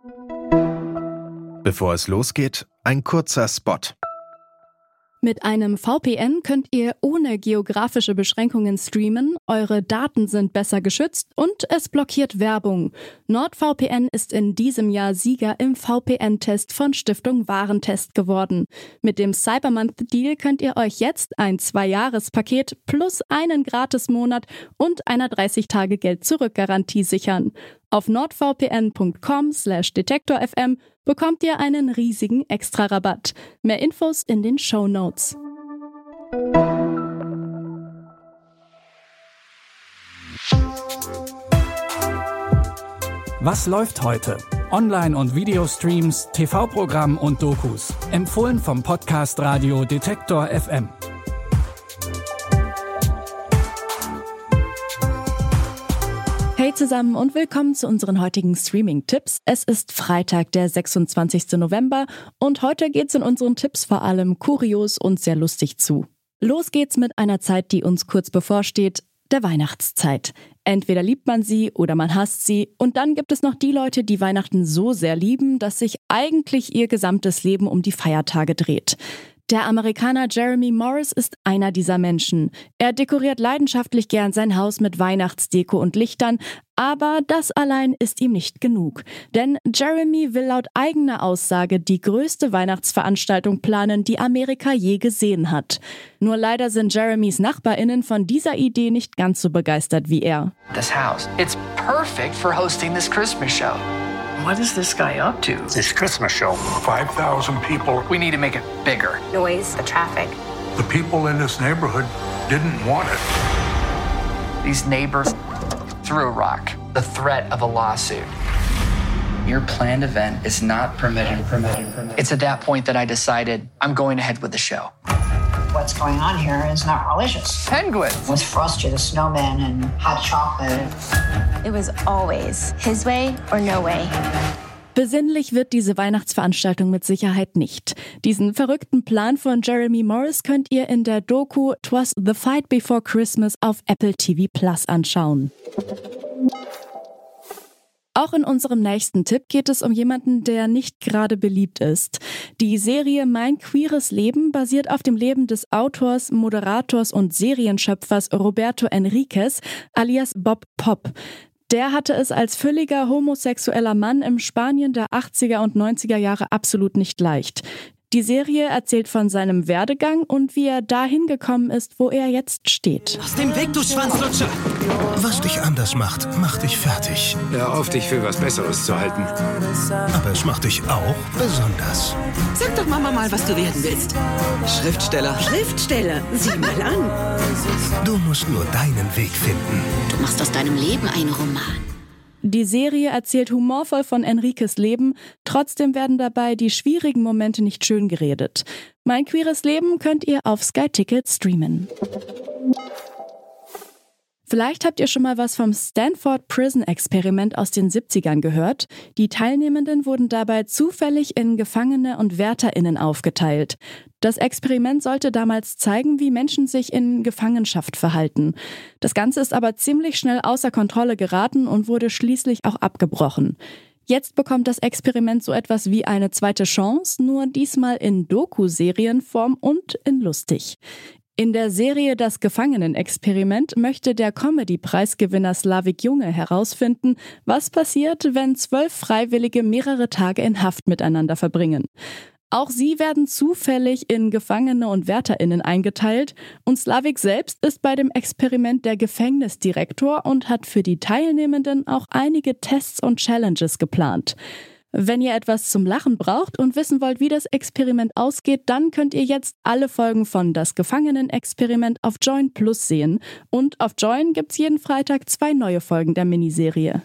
Bevor es losgeht, ein kurzer Spot. Mit einem VPN könnt ihr ohne geografische Beschränkungen streamen, eure Daten sind besser geschützt und es blockiert Werbung. NordVPN ist in diesem Jahr Sieger im VPN-Test von Stiftung Warentest geworden. Mit dem Cyber Month Deal könnt ihr euch jetzt ein 2-Jahres-Paket plus einen Gratis-Monat und einer 30-Tage-Geld-Zurück-Garantie sichern. Auf nordvpn.com/detektor.fm bekommt ihr einen riesigen Extra-Rabatt. Mehr Infos in den Shownotes. Was läuft heute? Online- und Videostreams, TV-Programm und Dokus. Empfohlen vom Podcast Radio Detektor FM. Hey zusammen und willkommen zu unseren heutigen Streaming-Tipps. Es ist Freitag, der 26. November und heute geht's in unseren Tipps vor allem kurios und sehr lustig zu. Los geht's mit einer Zeit, die uns kurz bevorsteht, der Weihnachtszeit. Entweder liebt man sie oder man hasst sie und dann gibt es noch die Leute, die Weihnachten so sehr lieben, dass sich eigentlich ihr gesamtes Leben um die Feiertage dreht. Der Amerikaner Jeremy Morris ist einer dieser Menschen. Er dekoriert leidenschaftlich gern sein Haus mit Weihnachtsdeko und Lichtern, aber das allein ist ihm nicht genug. Denn Jeremy will laut eigener Aussage die größte Weihnachtsveranstaltung planen, die Amerika je gesehen hat. Nur leider sind Jeremys NachbarInnen von dieser Idee nicht ganz so begeistert wie er. This house, it's perfect for hosting this Christmas show. What is this guy up to? This Christmas show. 5,000 people. We need to make it bigger. Noise, the traffic. The people in this neighborhood didn't want it. These neighbors threw a rock. The threat of a lawsuit. Your planned event is not permitted. It's at that point that I decided I'm going ahead with the show. What's going on here is not religious. Penguins. With Frosty the Snowman and hot chocolate. It was always his way or no way. Besinnlich wird diese Weihnachtsveranstaltung mit Sicherheit nicht. Diesen verrückten Plan von Jeremy Morris könnt ihr in der Doku "'Twas the Fight Before Christmas" auf Apple TV Plus anschauen. Auch in unserem nächsten Tipp geht es um jemanden, der nicht gerade beliebt ist. Die Serie Mein queeres Leben basiert auf dem Leben des Autors, Moderators und Serienschöpfers Roberto Enriquez alias Bob Pop. Der hatte es als fülliger homosexueller Mann im Spanien der 80er und 90er Jahre absolut nicht leicht. Die Serie erzählt von seinem Werdegang und wie er dahin gekommen ist, wo er jetzt steht. Aus dem Weg, du Schwanzlutscher! Was dich anders macht, macht dich fertig. Hör auf, dich für was Besseres zu halten. Aber es macht dich auch besonders. Sag doch Mama mal, was du werden willst. Schriftsteller. Schriftsteller? Sieh mal an. Du musst nur deinen Weg finden. Du machst aus deinem Leben einen Roman. Die Serie erzählt humorvoll von Enriques Leben, trotzdem werden dabei die schwierigen Momente nicht schön geredet. Mein queeres Leben könnt ihr auf Sky Ticket streamen. Vielleicht habt ihr schon mal was vom Stanford Prison Experiment aus den 70ern gehört. Die Teilnehmenden wurden dabei zufällig in Gefangene und WärterInnen aufgeteilt. Das Experiment sollte damals zeigen, wie Menschen sich in Gefangenschaft verhalten. Das Ganze ist aber ziemlich schnell außer Kontrolle geraten und wurde schließlich auch abgebrochen. Jetzt bekommt das Experiment so etwas wie eine zweite Chance, nur diesmal in Doku-Serienform und in lustig. In der Serie Das Gefangenenexperiment möchte der Comedy-Preisgewinner Slavik Junge herausfinden, was passiert, wenn 12 Freiwillige mehrere Tage in Haft miteinander verbringen. Auch sie werden zufällig in Gefangene und WärterInnen eingeteilt und Slavik selbst ist bei dem Experiment der Gefängnisdirektor und hat für die Teilnehmenden auch einige Tests und Challenges geplant. Wenn ihr etwas zum Lachen braucht und wissen wollt, wie das Experiment ausgeht, dann könnt ihr jetzt alle Folgen von Das Gefangenenexperiment auf Join Plus sehen. Und auf Join gibt's jeden Freitag 2 neue Folgen der Miniserie.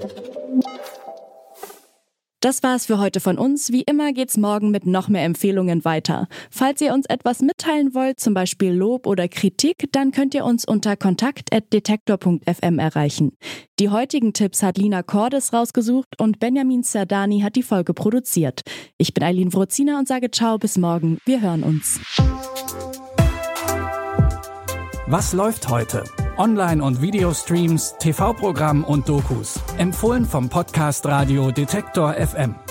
Das war's für heute von uns. Wie immer geht's morgen mit noch mehr Empfehlungen weiter. Falls ihr uns etwas mitteilen wollt, zum Beispiel Lob oder Kritik, dann könnt ihr uns unter kontakt@detektor.fm erreichen. Die heutigen Tipps hat Lina Cordes rausgesucht und Benjamin Zerdani hat die Folge produziert. Ich bin Eileen Wrozina und sage ciao, bis morgen. Wir hören uns. Was läuft heute? Online- und Videostreams, TV-Programm und Dokus. Empfohlen vom Podcast Radio Detektor FM.